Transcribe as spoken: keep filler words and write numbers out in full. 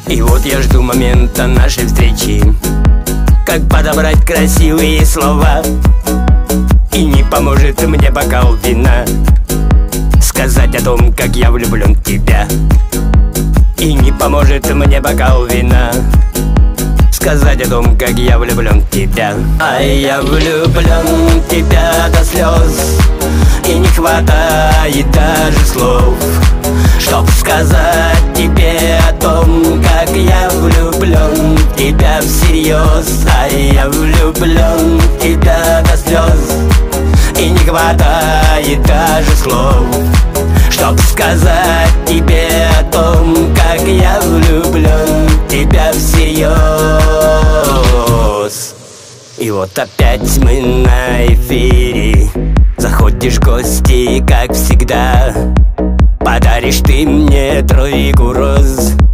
И вот я жду момента нашей встречи, как подобрать красивые слова. И не поможет мне бокал вина сказать о том, как я влюблен в тебя. И не поможет мне бокал вина сказать о том, как я влюблен в тебя. А я влюблен в тебя до слез, и не хватает даже слов, чтоб сказать тебе о том, как я влюблен в тебя всерьез. А я влюблен в тебя до слез, и не хватает даже слов, чтоб сказать тебе о том, как я влюблен в тебя всерьез. И вот опять мы на эфире, заходишь в гости, как всегда. Подаришь ты мне тройку роз,